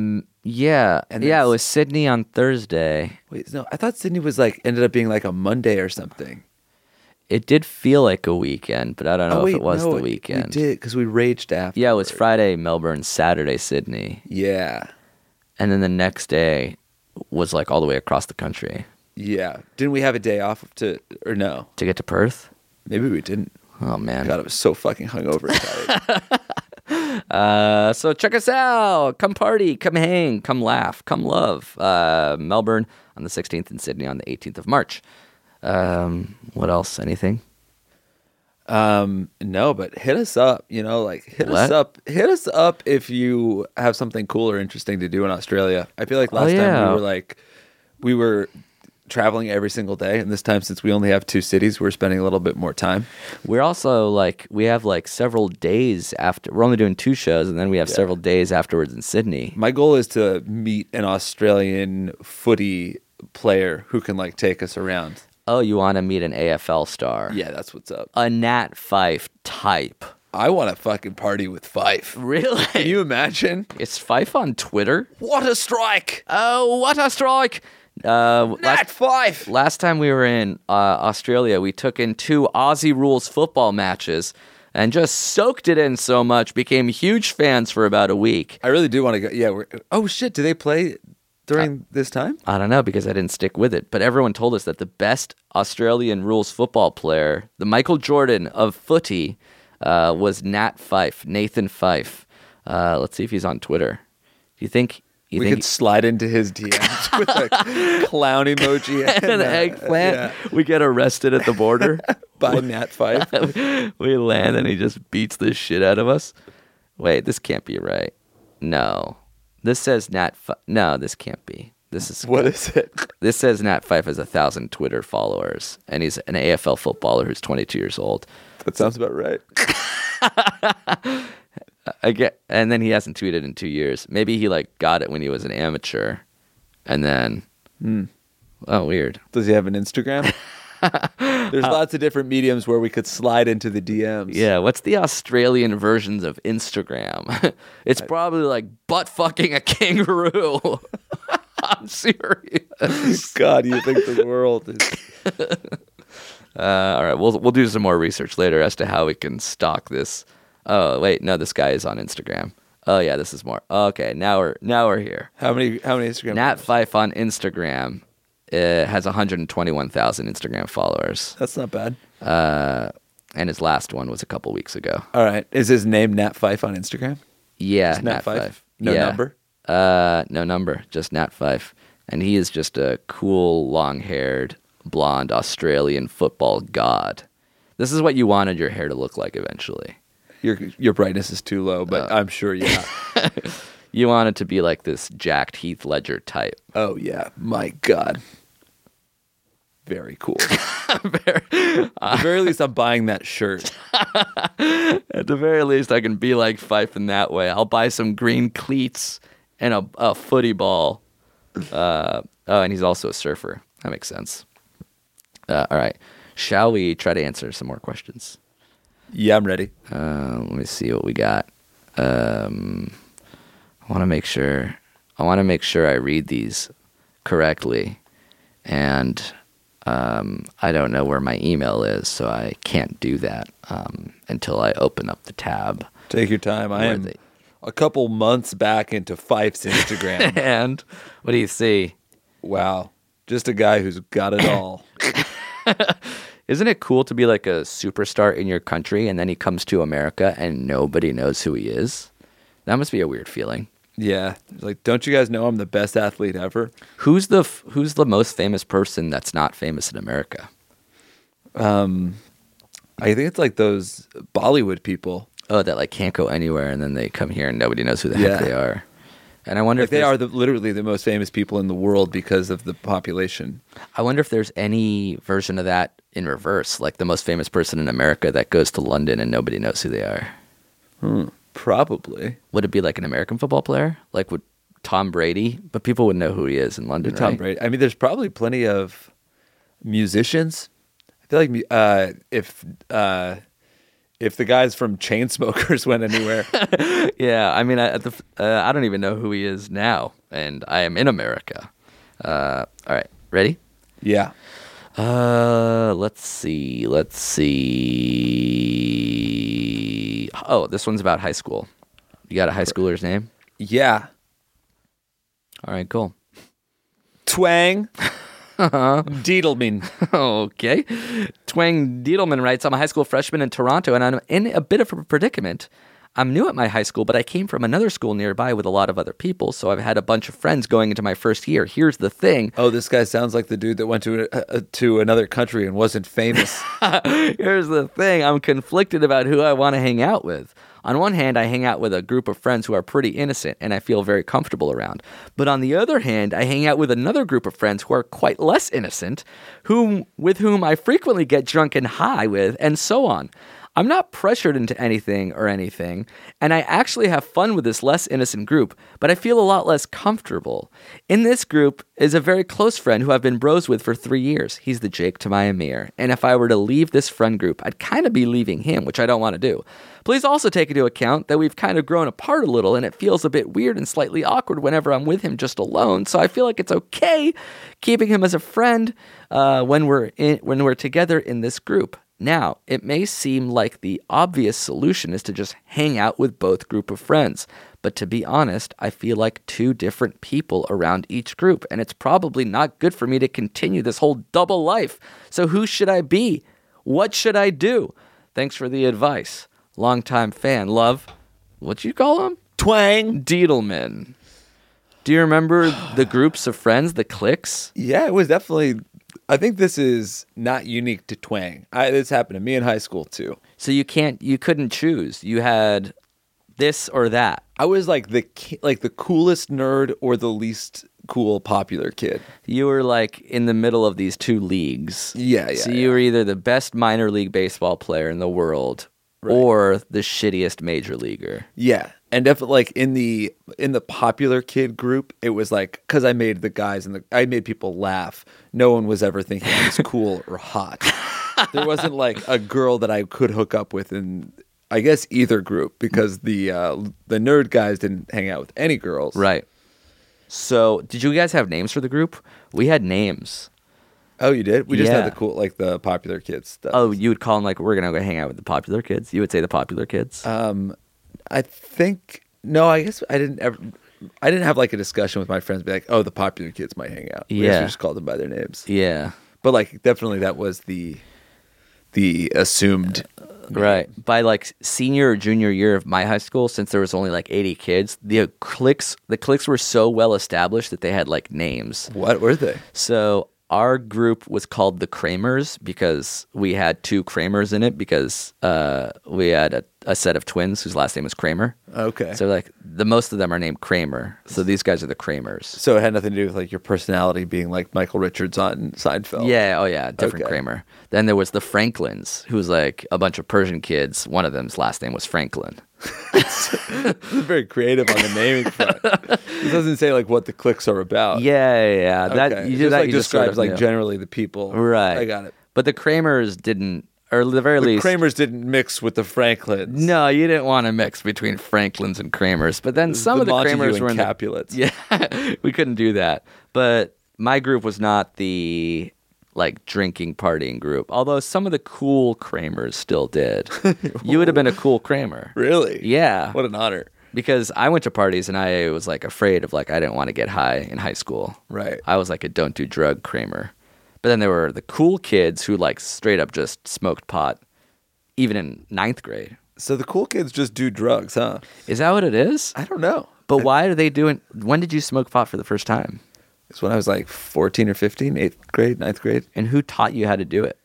it was Sydney on Thursday. Wait, no, I thought Sydney was ended up being a Monday or something. It did feel like a weekend, but I don't know Oh, if wait, it was no, the weekend. We did, because we raged after. Yeah, it was Friday, Melbourne, Saturday, Sydney. Yeah. And then the next day was like all the way across the country. Yeah. Didn't we have a day off or no? To get to Perth? Maybe we didn't. Oh, man. God, I was so fucking hungover and tired. So check us out. Come party, come hang, come laugh, come love. Melbourne on the 16th and Sydney on the 18th of March. What else? Anything? No, but hit us up, hit us up if you have something cool or interesting to do in Australia. I feel like last time we were traveling every single day, and this time, since we only have 2 cities, we're spending a little bit more time. We're also we have several days after. We're only doing 2 shows, and then we have several days afterwards in Sydney. My goal is to meet an Australian footy player who can take us around. Oh, you want to meet an AFL star? Yeah, that's what's up. A Nat Fife type. I want to fucking party with Fife. Really? Can you imagine? Is Fife on Twitter? What a strike! Oh, what a strike! Nat Fife! Last time we were in Australia, we took in 2 Aussie rules football matches and just soaked it in so much, became huge fans for about a week. I really do want to go. Yeah. Oh, shit. Do they play during this time? I don't know, because I didn't stick with it. But everyone told us that the best Australian rules football player, the Michael Jordan of footy, was Nat Fife, Nathan Fife. Let's see if he's on Twitter. Do you think... We could slide into his DMs with a clown emoji and an eggplant. Yeah. We get arrested at the border by Nat Fife. We land and he just beats the shit out of us. Wait, this can't be right. No, this says Nat. No, this can't be. This is what is it? This says Nat Fife has 1,000 Twitter followers, and he's an AFL footballer who's 22 years old. That sounds about right. And then he hasn't tweeted in 2 years. Maybe he got it when he was an amateur, and then oh, weird. Does he have an Instagram? There's lots of different mediums where we could slide into the DMs. Yeah, what's the Australian versions of Instagram? It's probably butt fucking a kangaroo. I'm serious. God, you think the world is? All right, we'll do some more research later as to how we can stalk this. Oh wait, no, this guy is on Instagram. Oh yeah, this is more. Okay, now we're here. How many Instagram? Nat Fife on Instagram has 121,000 Instagram followers. That's not bad. And his last one was a couple weeks ago. All right, is his name Nat Fife on Instagram? Yeah, Nat Fife. No number. No number, just Nat Fife, and he is just a cool, long-haired, blonde Australian football god. This is what you wanted your hair to look like eventually. Your brightness is too low, but I'm sure you want it to be like this jacked Heath Ledger type. Oh yeah, my God, very cool. At the very least, I'm buying that shirt. At the very least, I can be like Fife in that way. I'll buy some green cleats and a footy ball. And he's also a surfer. That makes sense. All right, shall we try to answer some more questions? Yeah, I'm ready. Let me see what we got. I want to make sure I read these correctly, and I don't know where my email is, so I can't do that until I open up the tab. Take your time. I am a couple months back into Fife's Instagram. And what do you see? Wow, just a guy who's got it all. Isn't it cool to be like a superstar in your country and then he comes to America and nobody knows who he is? That must be a weird feeling. Yeah. Don't you guys know I'm the best athlete ever? Who's the most famous person that's not famous in America? I think it's those Bollywood people. Oh, that can't go anywhere and then they come here and nobody knows who the heck they are. And I wonder if they are literally the most famous people in the world because of the population. I wonder if there's any version of that in reverse, like the most famous person in America that goes to London and nobody knows who they are. Probably. Would it be like an American football player? Like would Tom Brady? But people would know who he is in London, Tom right? Brady. I mean, there's probably plenty of musicians. I feel like if the guys from Chainsmokers went anywhere. Yeah, I mean, I don't even know who he is now, and I am in America. All right, ready? Yeah. Let's see. Oh, this one's about high school. You got a high schooler's name? Yeah. All right, cool. Twang. Diedelman. Okay. Twang Diedelman writes, I'm a high school freshman in Toronto, and I'm in a bit of a predicament. I'm new at my high school, but I came from another school nearby with a lot of other people, so I've had a bunch of friends going into my first year. Here's the thing. Oh, this guy sounds like the dude that went to another country and wasn't famous. Here's the thing. I'm conflicted about who I want to hang out with. On one hand, I hang out with a group of friends who are pretty innocent and I feel very comfortable around. But on the other hand, I hang out with another group of friends who are quite less innocent, with whom I frequently get drunk and high with, and so on. I'm not pressured into anything, and I actually have fun with this less innocent group, but I feel a lot less comfortable. In this group is a very close friend who I've been bros with for 3 years. He's the Jake to my Amir, and if I were to leave this friend group, I'd kind of be leaving him, which I don't want to do. Please also take into account that we've kind of grown apart a little, and it feels a bit weird and slightly awkward whenever I'm with him just alone, so I feel like it's okay keeping him as a friend when we're together in this group. Now, it may seem like the obvious solution is to just hang out with both group of friends, but to be honest, I feel like two different people around each group, and it's probably not good for me to continue this whole double life. So who should I be? What should I do? Thanks for the advice. Longtime fan, love. What'd you call him? Twang Diedelman. Do you remember the groups of friends, the cliques? Yeah, it was definitely... I think this is not unique to Twang. This happened to me in high school too. So you couldn't choose. You had this or that. I was like the coolest nerd or the least cool popular kid. You were like in the middle of these two leagues. Yeah. So you were either the best minor league baseball player in the world, right, or the shittiest major leaguer. Yeah. And definitely, like in the popular kid group, it was like because I made I made people laugh. No one was ever thinking I was cool or hot. There wasn't like a girl that I could hook up with in, I guess, either group because the nerd guys didn't hang out with any girls. Right. So, did you guys have names for the group? We had names. Oh, you did? We just had the popular kids stuff. Oh, you would call them like, we're gonna go hang out with the popular kids. You would say the popular kids. I think no. I guess I didn't have like a discussion with my friends. Be like, oh, the popular kids might hang out. We just called them by their names. Yeah, but like definitely that was the assumed right. By like senior or junior year of my high school, since there was only like 80 kids, the cliques were so well established that they had like names. What were they? So our group was called the Kramers because we had two Kramers in it because we had a set of twins whose last name was Kramer. Okay. So like most of them are named Kramer. So these guys are the Kramers. So it had nothing to do with like your personality being like Michael Richards on Seinfeld. Yeah. Oh yeah. Different Kramer. Then there was the Franklins, who was like a bunch of Persian kids. One of them's last name was Franklin. It's very creative on the naming front. It doesn't say like what the cliques are about. Yeah. Okay. That you describes sort of like knew. generally the people. Right. I got it. But the Kramers didn't, or at the very least, Kramers didn't mix with the Franklins. No, you didn't want to mix between Franklins and Kramers. But then some of the Kramers were in Capulets. Yeah, we couldn't do that. But my group was not the like drinking partying group. Although some of the cool Kramers still did. You would have been a cool Kramer. Really? Yeah. What an honor. Because I went to parties and I was like afraid of like I didn't want to get high in high school. Right. I was like a don't do drug Kramer. But then there were the cool kids who like straight up just smoked pot, even in 9th grade. So the cool kids just do drugs, huh? Is that what it is? I don't know. But why are they doing? When did you smoke pot for the first time? It's when I was like 14 or 15, 8th grade, 9th grade. And who taught you how to do it?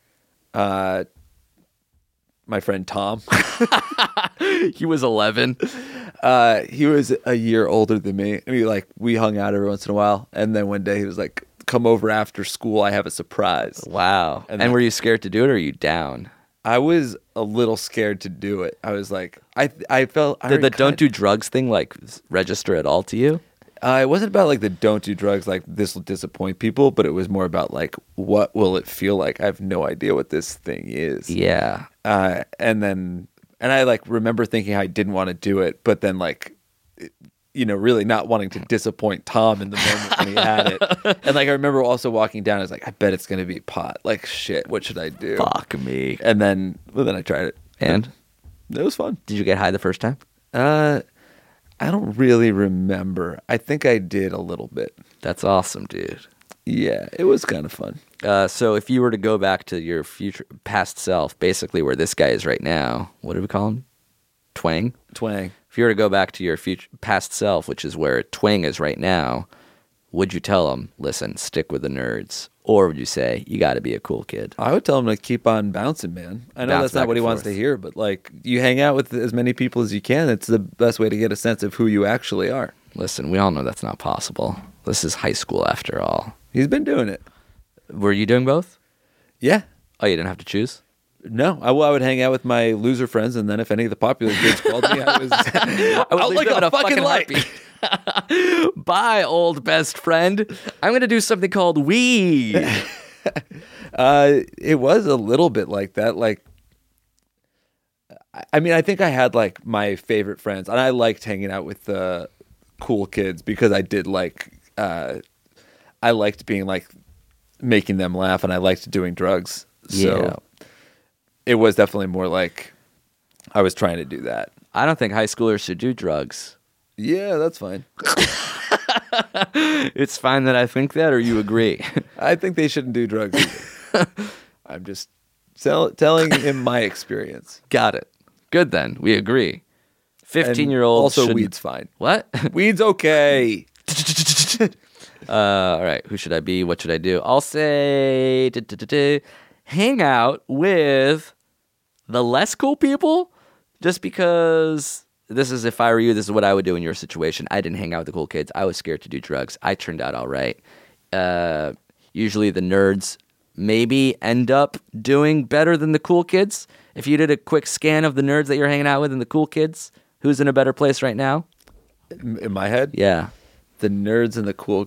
My friend Tom. He was 11. He was a year older than me. I mean, we hung out every once in a while. And then one day he was like, come over after school. I have a surprise. Wow. And were you scared to do it or are you down? I was a little scared to do it. I was like, I felt... Did the don't do drugs thing like register at all to you? It wasn't about like the don't do drugs, like this will disappoint people, but it was more about like, what will it feel like? I have no idea what this thing is. Yeah. And I like remember thinking I didn't want to do it, but then like, really not wanting to disappoint Tom in the moment when he had it. And like I remember also walking down, I was like, I bet it's gonna be pot. Like shit, what should I do? Fuck me. And then I tried it. And it was fun. did you get high the first time? I don't really remember. I think I did a little bit. That's awesome, dude. Yeah, it was kind of fun. So if you were to go back to your past self, basically where this guy is right now, what do we call him? Twang? Twang. If you were to go back to your past self, which is where Twang is right now, would you tell him, listen, stick with the nerds? Or would you say, you got to be a cool kid? I would tell him to keep on bouncing, man. I know that's not what he wants to hear, but like you hang out with as many people as you can. It's the best way to get a sense of who you actually are. Listen, we all know that's not possible. This is high school after all. He's been doing it. Were you doing both? Yeah. Oh, you didn't have to choose? No, I would hang out with my loser friends, and then if any of the popular kids called me, I was out like a fucking light. Bye, old best friend. I'm going to do something called weed. It was a little bit like that. Like, I mean, I think I had like my favorite friends, and I liked hanging out with the cool kids because I did like, I liked being like making them laugh, and I liked doing drugs. So it was definitely more like I was trying to do that. I don't think high schoolers should do drugs. Yeah, that's fine. It's fine that I think that, or you agree? I think they shouldn't do drugs either. I'm just telling him my experience. Got it. Good then. We agree. 15-year-olds also weed's fine. What? Weed's okay. All right. Who should I be? What should I do? I'll say hang out with the less cool people, just because this is, if I were you, this is what I would do in your situation. I didn't hang out with the cool kids. I was scared to do drugs. I turned out all right. Usually the nerds maybe end up doing better than the cool kids. If you did a quick scan of the nerds that you're hanging out with and the cool kids, who's in a better place right now? In my head? Yeah. The nerds and the cool...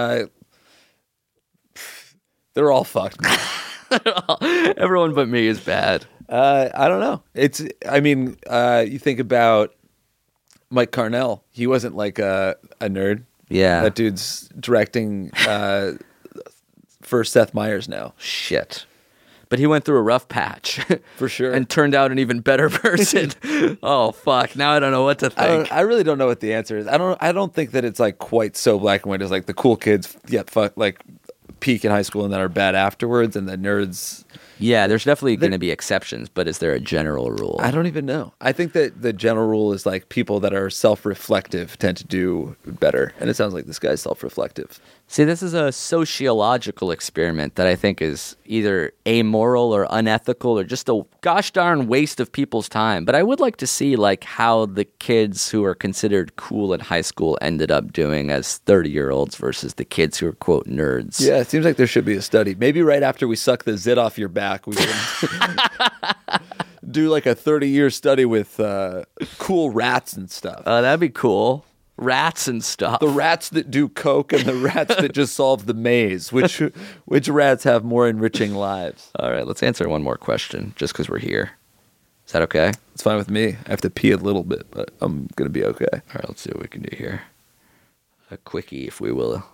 they're all fucked. Everyone but me is bad. I don't know. You think about Mike Carnell. He wasn't like a nerd. Yeah. That dude's directing for Seth Meyers now. Shit. But he went through a rough patch. For sure. And turned out an even better person. Oh, fuck. Now I don't know what to think. I really don't know what the answer is. I don't think that it's like quite so black and white as like the cool kids peak in high school and then are bad afterwards, and the nerds... Yeah, there's definitely going to be exceptions, but is there a general rule? I don't even know. I think that the general rule is like people that are self-reflective tend to do better, and it sounds like this guy's self-reflective. See, this is a sociological experiment that I think is either amoral or unethical or just a gosh darn waste of people's time. But I would like to see like how the kids who are considered cool in high school ended up doing as 30-year-olds versus the kids who are, quote, nerds. Yeah, it seems like there should be a study. Maybe right after we suck the zit off your back, we can do like a 30-year study with cool rats and stuff. That'd be cool. Rats and stuff. The rats that do coke and the rats that just solve the maze. Which rats have more enriching lives? All right, let's answer one more question just because we're here. Is that okay? It's fine with me. I have to pee a little bit, but I'm going to be okay. All right, let's see what we can do here. A quickie, if we will.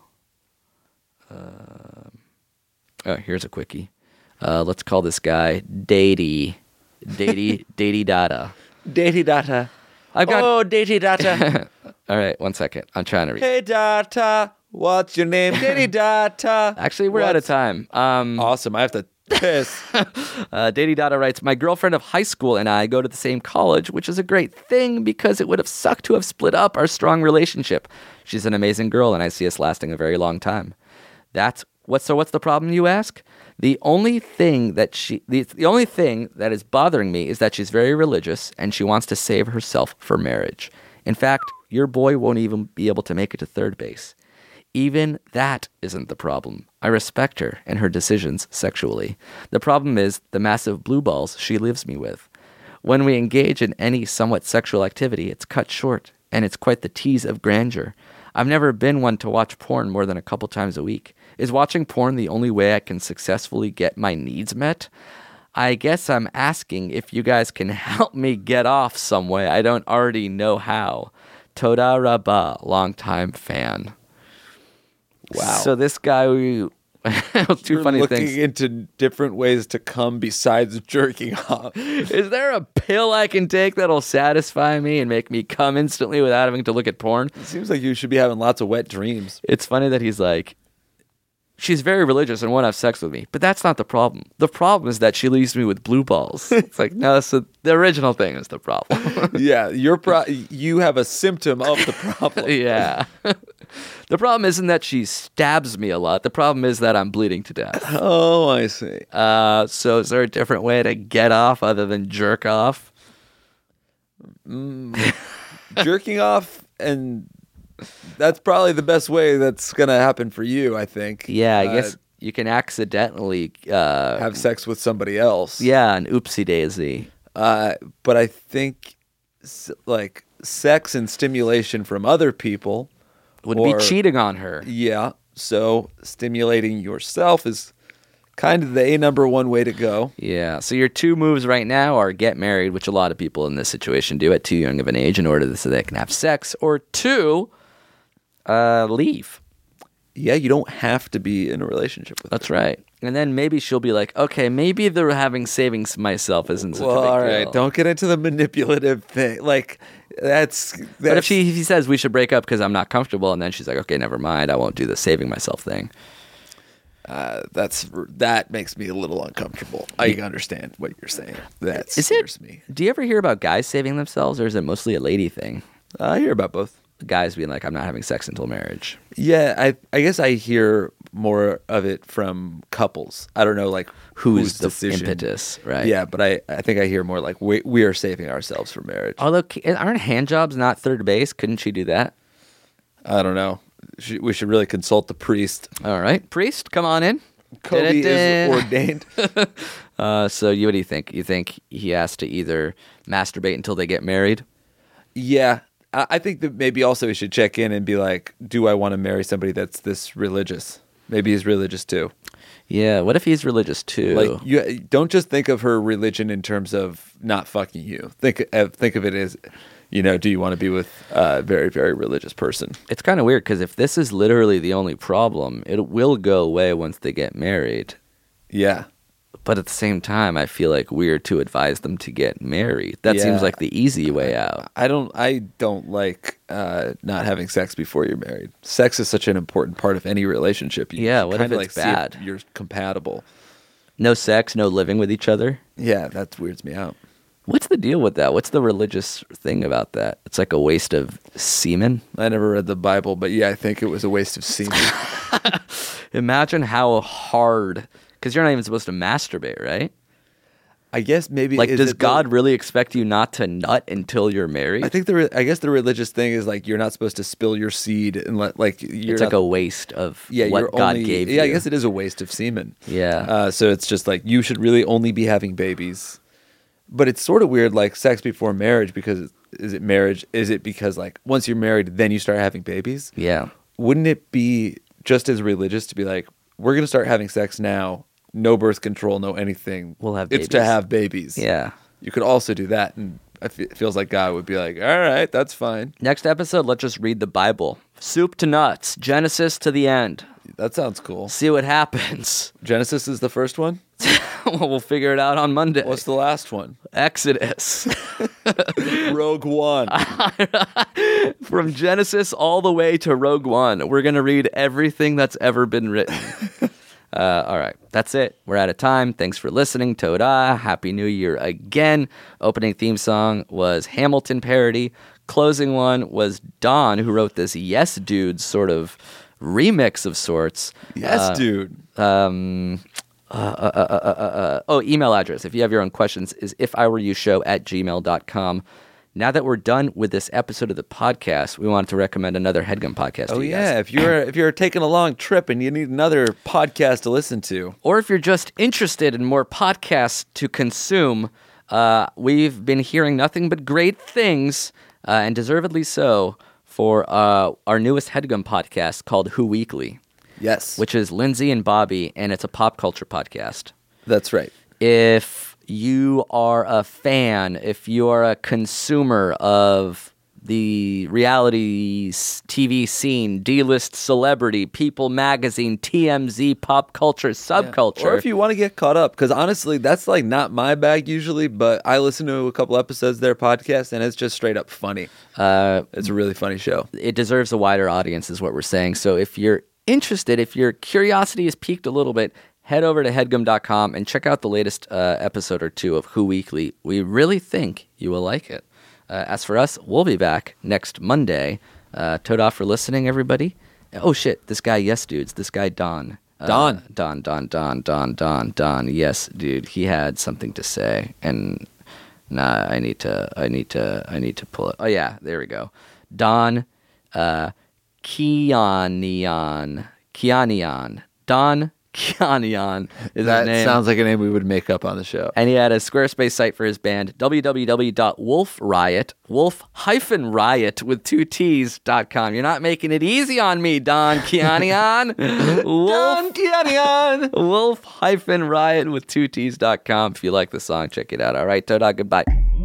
Here's a quickie. Let's call this guy Datey Data. Datey Data. Datey Data. All right, 1 second. I'm trying to read. Hey, Data. What's your name? Datey Data. Actually, we're out of time. Awesome. I have to piss. Datey Data writes, my girlfriend of high school and I go to the same college, which is a great thing because it would have sucked to have split up our strong relationship. She's an amazing girl, and I see us lasting a very long time. What's the problem, you ask? The only thing that is bothering me is that she's very religious and she wants to save herself for marriage. In fact, your boy won't even be able to make it to third base. Even that isn't the problem. I respect her and her decisions sexually. The problem is the massive blue balls she leaves me with. When we engage in any somewhat sexual activity, it's cut short, and it's quite the tease of grandeur. I've never been one to watch porn more than a couple times a week. Is watching porn the only way I can successfully get my needs met? I guess I'm asking if you guys can help me get off some way I don't already know how. Toda Rabah, longtime fan. Wow. So this guy, two You're funny looking things. into different ways to come besides jerking off. Is there a pill I can take that'll satisfy me and make me come instantly without having to look at porn? It seems like you should be having lots of wet dreams. It's funny that he's like, she's very religious and won't have sex with me, but that's not the problem. The problem is that she leaves me with blue balls. It's like, no, so the original thing is the problem. Yeah, you have a symptom of the problem. Yeah. The problem isn't that she stabs me a lot. The problem is that I'm bleeding to death. Oh, I see. So is there a different way to get off other than jerk off? Jerking off, and that's probably the best way that's going to happen for you, I think. Yeah, I guess you can accidentally have sex with somebody else. Yeah, an oopsie daisy. But I think like sex and stimulation from other people Would be cheating on her. Yeah. So stimulating yourself is kind of the number one way to go. Yeah. So your two moves right now are get married, which a lot of people in this situation do at too young of an age in order so they can have sex, or two, leave. Yeah, you don't have to be in a relationship with That's her. right. And then maybe she'll be like, okay, maybe the having savings myself isn't such a big deal. All right, don't get into the manipulative thing. Like that's But if he says we should break up because I'm not comfortable, and then she's like, okay, never mind, I won't do the saving myself thing. that makes me a little uncomfortable. I understand what you're saying. That scares me. Do you ever hear about guys saving themselves, or is it mostly a lady thing? I hear about both. Guys being like, I'm not having sex until marriage. Yeah, I guess I hear more of it from couples. I don't know, like Who's the decision. impetus, right? Yeah, but I think I hear more like we are saving ourselves for marriage. Although, aren't hand jobs not third base? Couldn't she do that? I don't know. We should really consult the priest. All right. Priest, come on in. Kobe is ordained. So what do you think? You think he has to either masturbate until they get married? Yeah. I think that maybe also we should check in and be like, do I want to marry somebody that's this religious? Maybe he's religious too. Yeah. What if he's religious too? Like, you don't just think of her religion in terms of not fucking you. Think of it as, do you want to be with a very, very religious person? It's kind of weird because if this is literally the only problem, it will go away once they get married. Yeah. But at the same time, I feel like weird to advise them to get married. That seems like the easy way out. I don't like not having sex before you're married. Sex is such an important part of any relationship. You what if kinda it's see bad? if you're compatible. No sex, no living with each other. Yeah, that weirds me out. What's the deal with that? What's the religious thing about that? It's like a waste of semen. I never read the Bible, but yeah, I think it was a waste of semen. Imagine how hard, because you're not even supposed to masturbate, right? I guess maybe Like, does God really expect you not to nut until you're married? I think I guess the religious thing is like you're not supposed to spill your seed and it's like a waste of what God gave you. Yeah, I guess it is a waste of semen. Yeah. So it's just like you should really only be having babies. But it's sort of weird, like sex before marriage, because is it marriage? Is it because like once you're married, then you start having babies? Yeah. Wouldn't it be just as religious to be like, we're going to start having sex now, no birth control, no anything. We'll have It's babies. to have babies. Yeah. You could also do that, and it feels like God would be like, all right, that's fine. Next episode, let's just read the Bible. Soup to nuts, Genesis to the end. That sounds cool. See what happens. Genesis is the first one? We'll figure it out on Monday. What's the last one? Exodus. Rogue One. From Genesis all the way to Rogue One. We're going to read everything that's ever been written. All right. That's it. We're out of time. Thanks for listening. Toda. Happy New Year again. Opening theme song was Hamilton parody. Closing one was Don, who wrote this Yes Dude sort of remix of sorts. Yes, dude. Email address, if you have your own questions, is ifiwereyoushow@gmail.com. Now that we're done with this episode of the podcast, we wanted to recommend another HeadGum podcast to you guys. If you're taking a long trip and you need another podcast to listen to, Or if you're just interested in more podcasts to consume, we've been hearing nothing but great things, and deservedly so, for our newest HeadGum podcast called Who Weekly. yes, Which is Lindsay and Bobby, and it's a pop culture podcast. that's right. If you are a fan, if you are a consumer of the reality TV scene, D-list celebrity, People Magazine, TMZ, pop culture, subculture. Or if you want to get caught up, because honestly, that's like not my bag usually, but I listen to a couple episodes of their podcast, and it's just straight up funny. It's a really funny show. It deserves a wider audience is what we're saying. So if you're interested, if your curiosity is piqued a little bit, head over to headgum.com and check out the latest episode or two of Who Weekly. We really think you will like it. As for us, we'll be back next Monday. Toad off for listening, everybody. Oh, shit. This guy, yes, dudes. This guy, Don. Don. Yes, dude. He had something to say. And I need to pull it. Oh, yeah. There we go. Don Kianian. Don Kianian is his name. That sounds like a name we would make up on the show. And he had a Squarespace site for his band, www.wolfriot with 2Ts.com. You're not making it easy on me, Don Kianian. Don Kianian. Wolf-riot with 2Ts.com. If you like the song, check it out. All right, Toda, goodbye.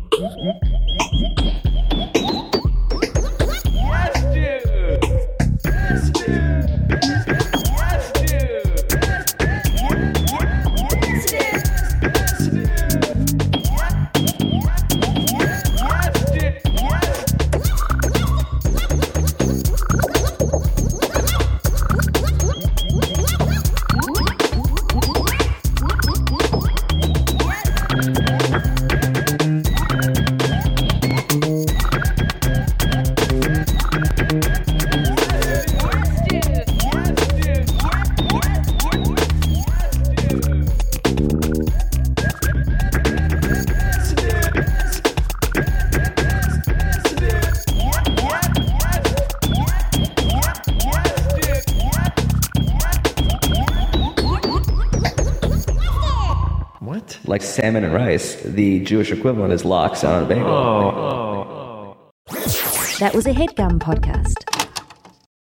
Like salmon and rice, the Jewish equivalent is lox on a bagel. That was a HeadGum podcast.